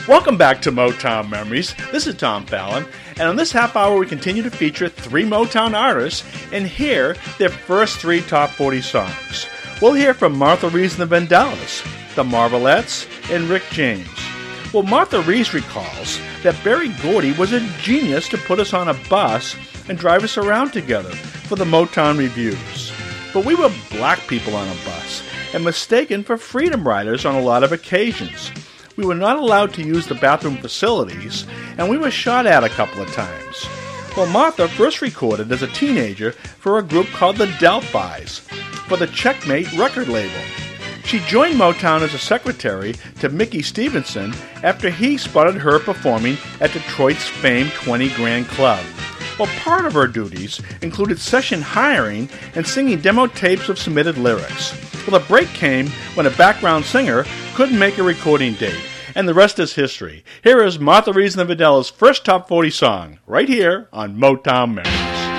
Welcome back to Motown Memories. This is Tom Fallon, and on this half hour we continue to feature 3 Motown artists and hear their first 3 top 40 songs. We'll hear from Martha Reeves and the Vandellas, the Marvelettes, and Rick James. Well, Martha Reeves recalls that Berry Gordy was a genius to put us on a bus and drive us around together for the Motown reviews. But we were black people on a bus and mistaken for freedom riders on a lot of occasions. We were not allowed to use the bathroom facilities, and we were shot at a couple of times. Well, Martha first recorded as a teenager for a group called the Delphis for the Checkmate record label. She joined Motown as a secretary to Mickey Stevenson after he spotted her performing at Detroit's famed 20 Grand Club. Well, part of her duties included session hiring and singing demo tapes of submitted lyrics. Well, the break came when a background singer couldn't make a recording date, and the rest is history. Here is Martha Reeves and the Vandellas' first top 40 song, right here on Motown Memories.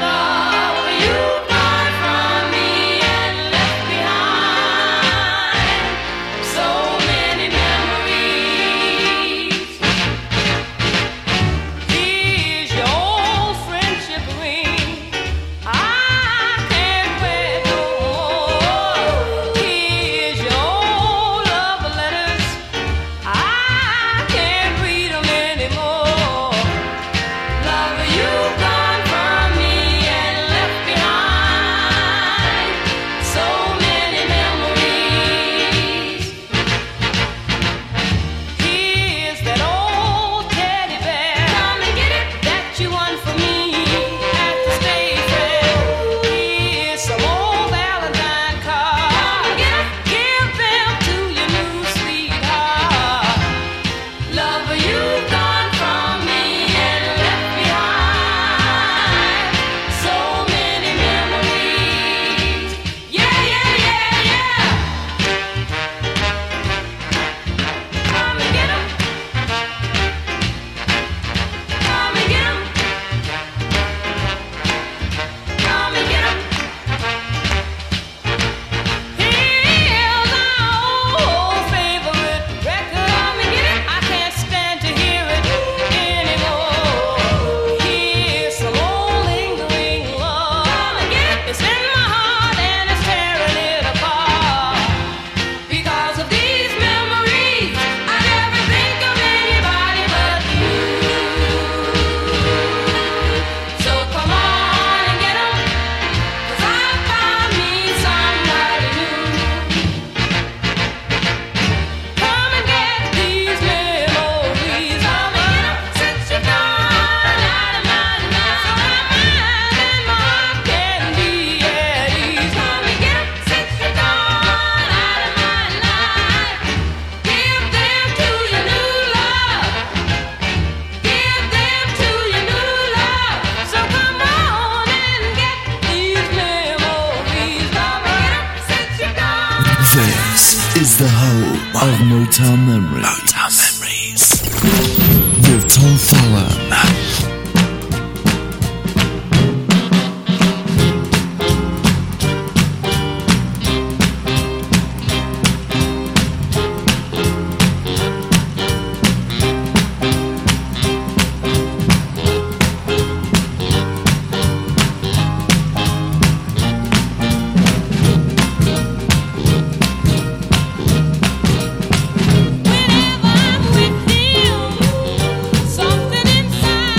The home of Motown Memories. Motown Memories. With Tom Fallon. Whenever I'm with him, something inside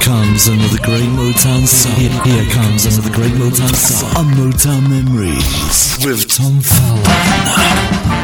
comes another great Motown song. Here comes another great Motown song on Motown Memories with Tom Fallon.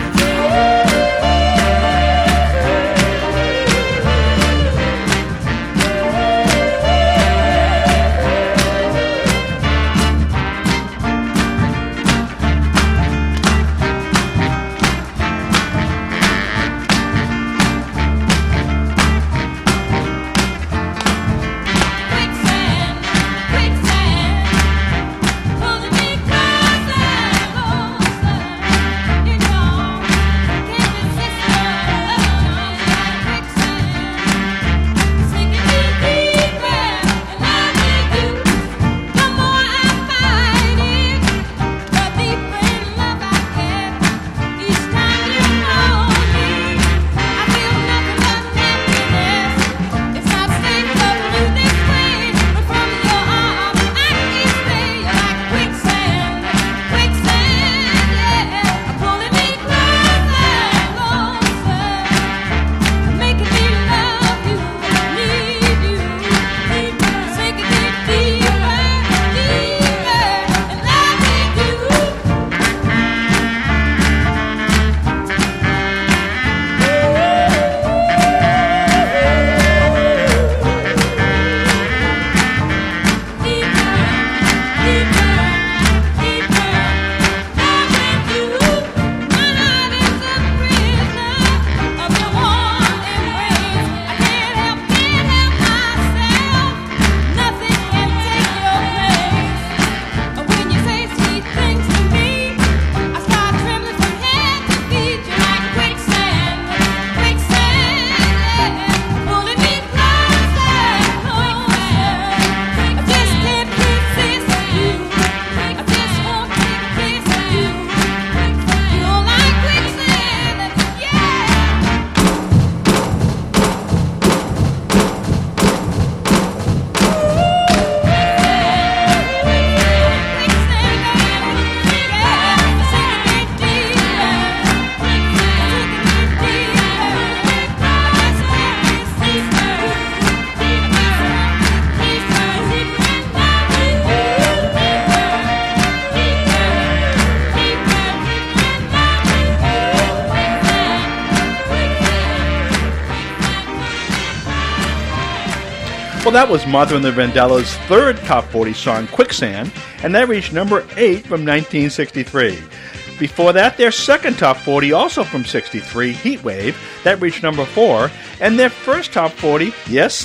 Well, that was Martha and the Vandellas' third Top 40 song, Quicksand, and that reached number 8 from 1963. Before that, their second Top 40, also from 63, Heatwave, that reached number 4, and their first Top 40, yes,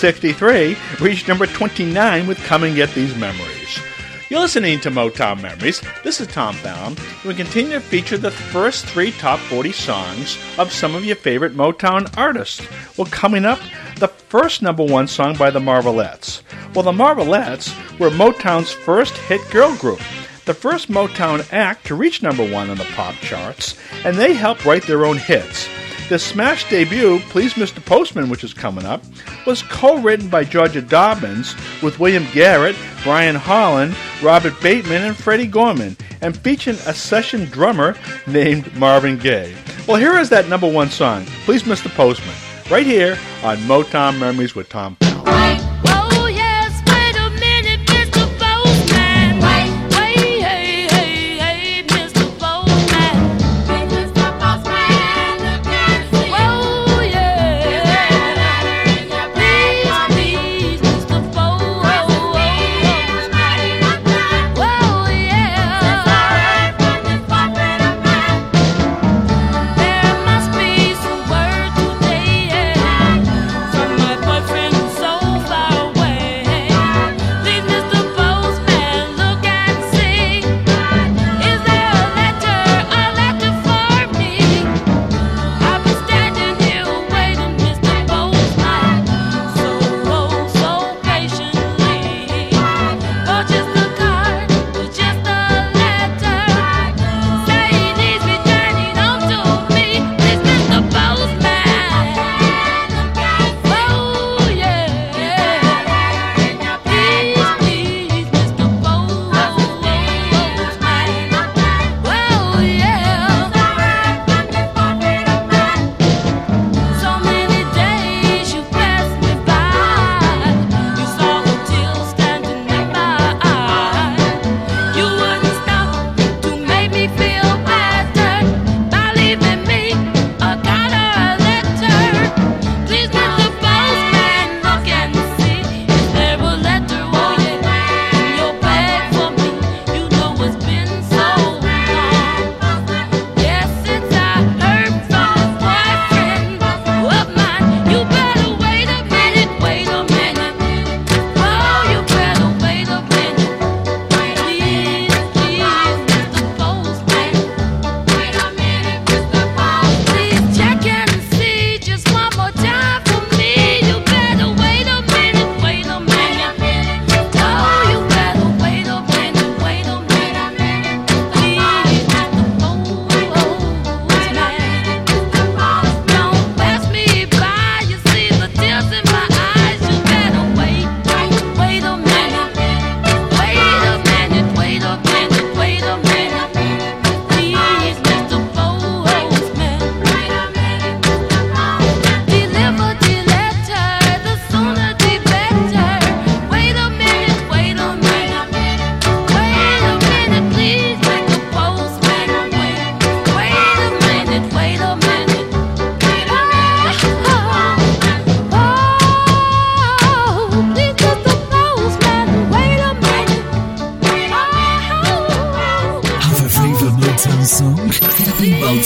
1963, reached number 29 with Come and Get These Memories. You're listening to Motown Memories. This is Tom Fallon, and we continue to feature the first 3 Top 40 songs of some of your favorite Motown artists. Well, coming up, the first number 1 song by the Marvelettes. Well, the Marvelettes were Motown's first hit girl group, the first Motown act to reach number 1 on the pop charts, and they helped write their own hits. The smash debut, Please Mr. Postman, which is coming up, was co-written by Georgia Dobbins with William Garrett, Brian Holland, Robert Bateman, and Freddie Gorman, and featured a session drummer named Marvin Gaye. Well, here is that number 1 song, Please Mr. Postman, right here on Motown Memories with Tom Fallon. Boyfriend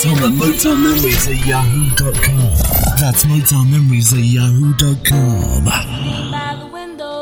Tom at MotownMemories@yahoo.com. That's MotownMemories@yahoo.com. By the window,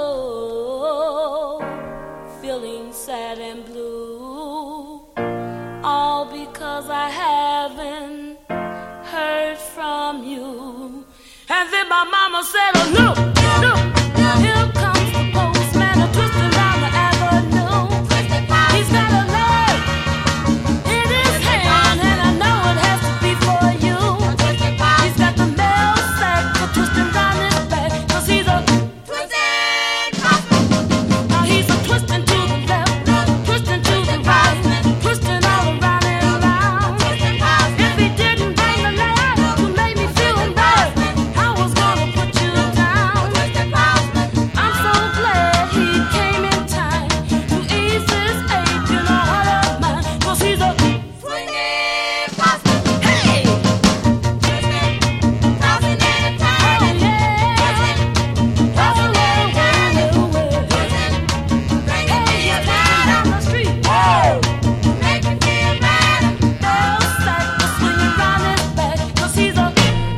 feeling sad and blue, all because I haven't heard from you. And then my mama said, oh, look, here comes the postman, a twisting down the avenue. He's got a letter in his hand, and I know it has to be for you. He's got the mail sack twisting down his back, 'cause he's a twisting. Now he's a twisting to the left, twisting to the right, twisting all around and around. If he didn't bring the letter to make me feel bad, I was gonna put you down. I'm so glad he came in time to ease this ache in the heart of mine, 'cause he's a swinging posse. Hey! Twisting, tossing in a time. Oh yeah! Tossing in a time. Twisting, bringing me a down on the street. Woo! Make me feel bad. Bell sack was swinging round his back, 'cause he's a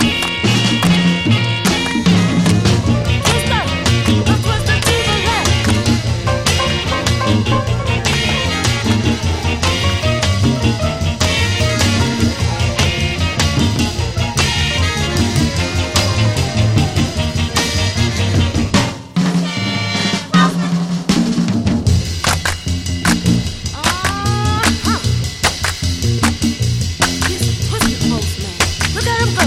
twister, a twister to the left. He's a twisted postman. Look at him go.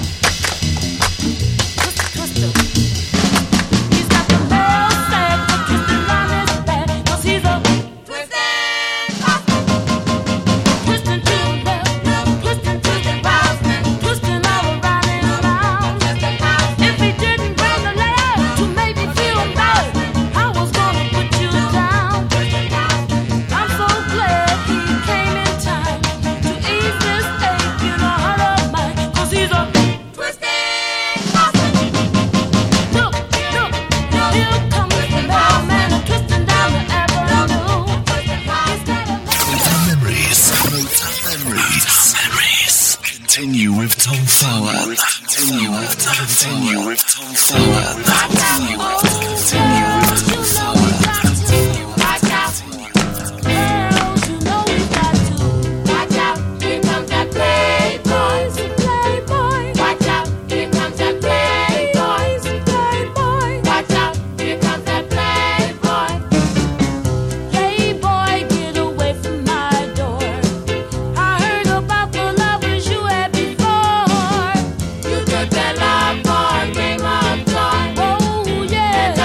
Twister. He's got the mail sack twisting round his back, 'cause he's a twisting to the left, twisting to the right, twisting all around and around. If he didn't bring the letter to make me feel bad, I was gonna put you down. I'm so glad he came in time to ease this ache in the heart of mine, 'cause he's a twisting posse. Look, here comes the mailman, a twisting down the avenue. He's got a Motown Memories. Continue with Tom Fowler. Continue with Tom Fowler. Playboy, get away from my door. I heard about the lovers you had before. You took that love for a game of toy. Oh yeah.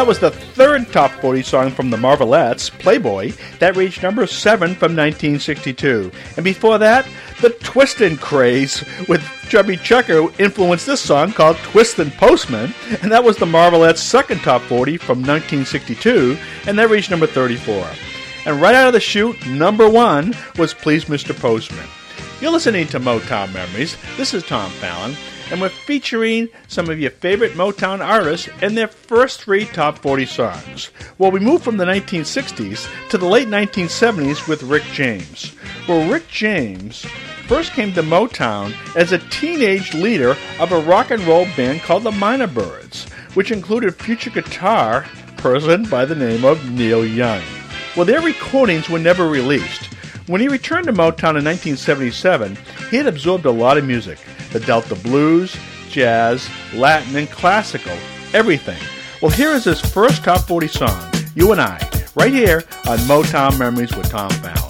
that was the third top 40 song from the Marvelettes, Playboy, that reached number 7 from 1962. And before that, the Twistin' craze with Chubby Checker influenced this song called Twistin' Postman, and that was the Marvelettes' second top 40 from 1962, and that reached number 34. And right out of the chute, number 1 was Please Mr. Postman. You're listening to Motown Memories. This is Tom Fallon, and we're featuring some of your favorite Motown artists and their first 3 top 40 songs. Well, we moved from the 1960s to the late 1970s with Rick James. Well, Rick James first came to Motown as a teenage leader of a rock and roll band called the Minor Birds, which included future guitar person by the name of Neil Young. Well, their recordings were never released. When he returned to Motown in 1977, he had absorbed a lot of music, the Delta blues, jazz, Latin, and classical, everything. Well, here is his first top 40 song, You and I, right here on Motown Memories with Tom Fallon.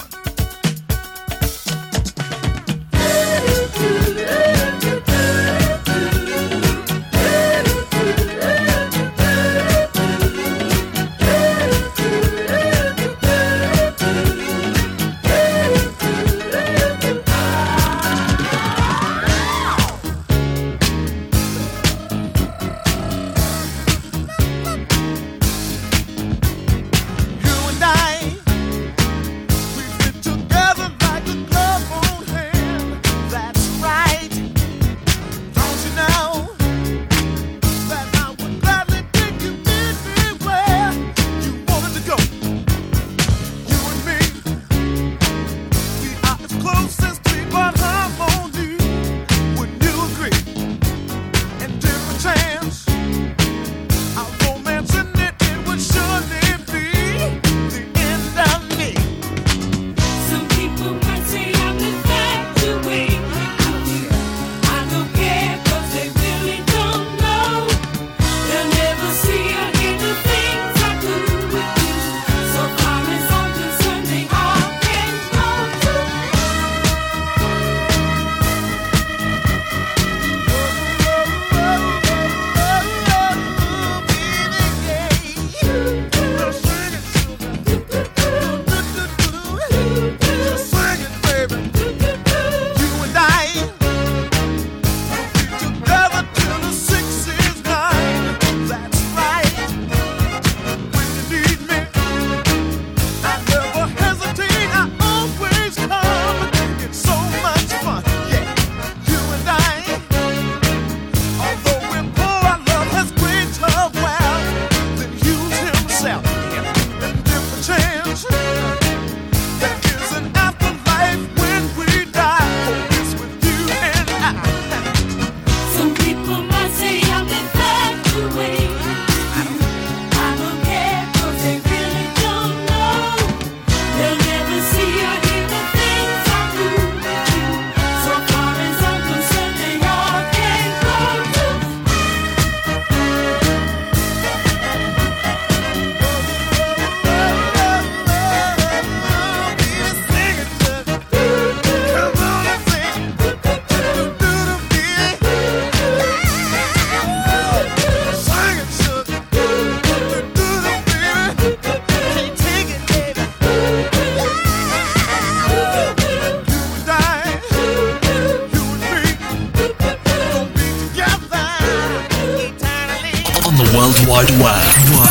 Wide Web.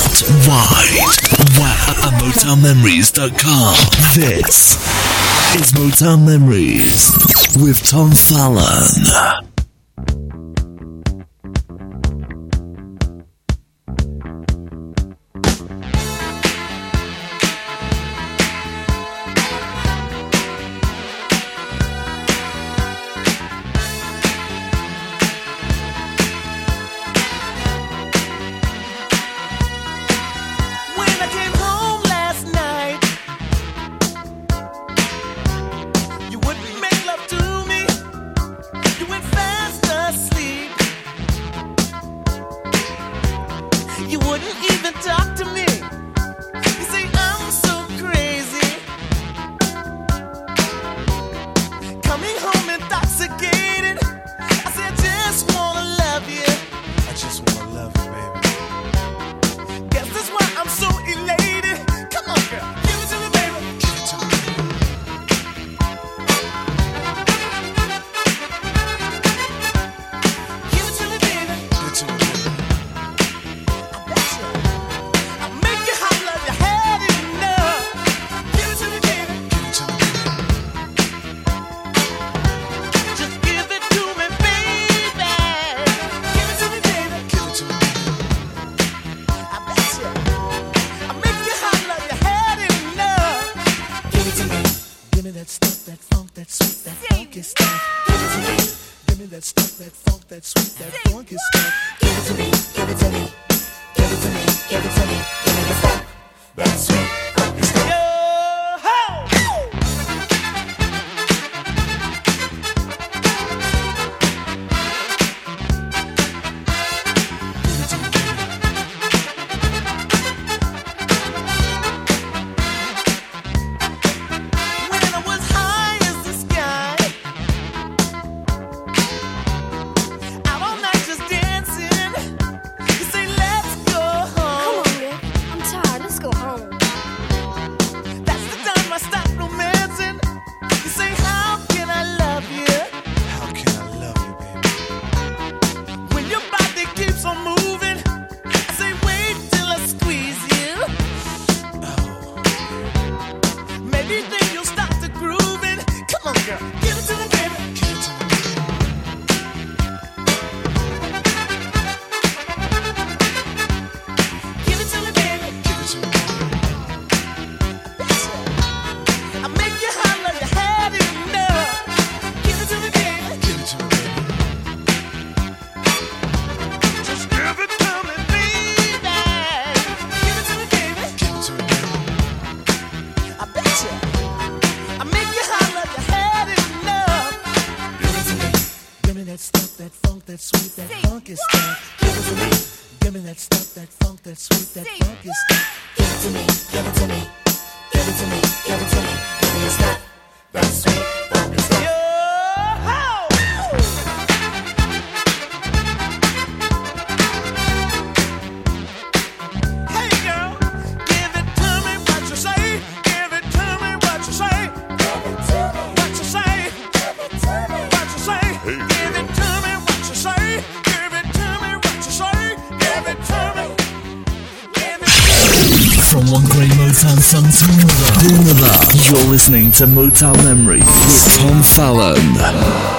At MotownMemories.com. This is Motown Memories with Tom Fallon. You wouldn't make love to me. You went fast asleep. funky stuff. Give it to me. Give me that stuff, that funk, that sweet, that funky stuff. Give it to me. Give it to me. Give it to me. Give it to me. Give me the funk, that sweet, funky stuff. You're listening to Motown Memories with Tom Fallon.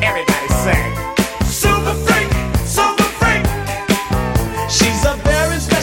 She's a very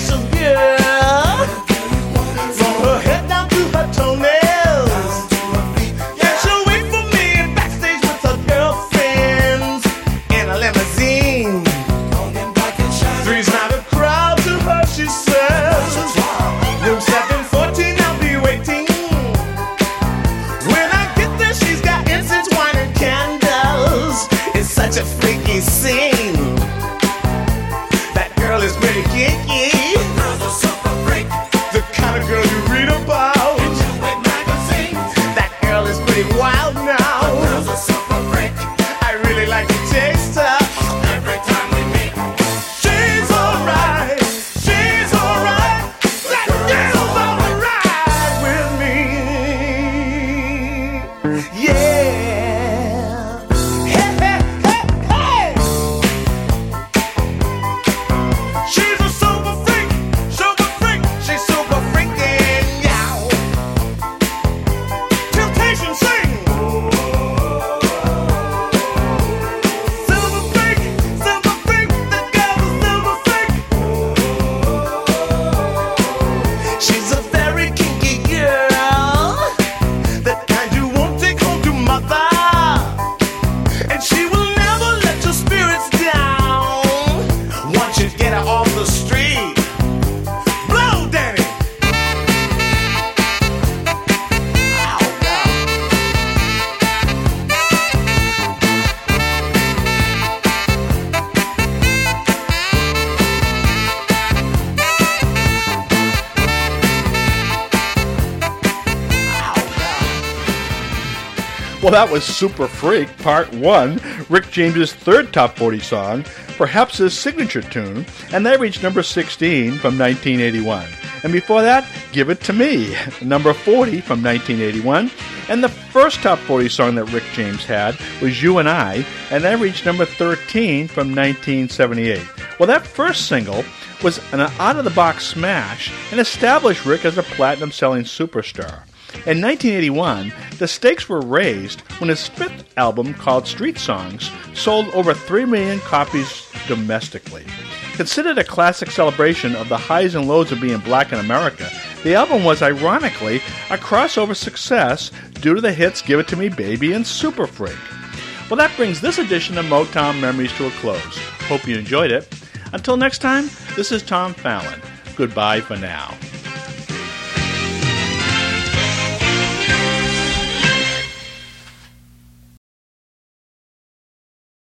Well, that was Super Freak, Part 1, Rick James's third Top 40 song, perhaps his signature tune, and that reached number 16 from 1981. And before that, Give It To Me, number 40 from 1981. And the first Top 40 song that Rick James had was You and I, and that reached number 13 from 1978. Well, that first single was an out-of-the-box smash and established Rick as a platinum-selling superstar. In 1981, the stakes were raised when his fifth album, called Street Songs, sold over 3 million copies domestically. Considered a classic celebration of the highs and lows of being black in America, the album was ironically a crossover success due to the hits Give It To Me, Baby and Super Freak. Well, that brings this edition of Motown Memories to a close. Hope you enjoyed it. Until next time, this is Tom Fallon. Goodbye for now.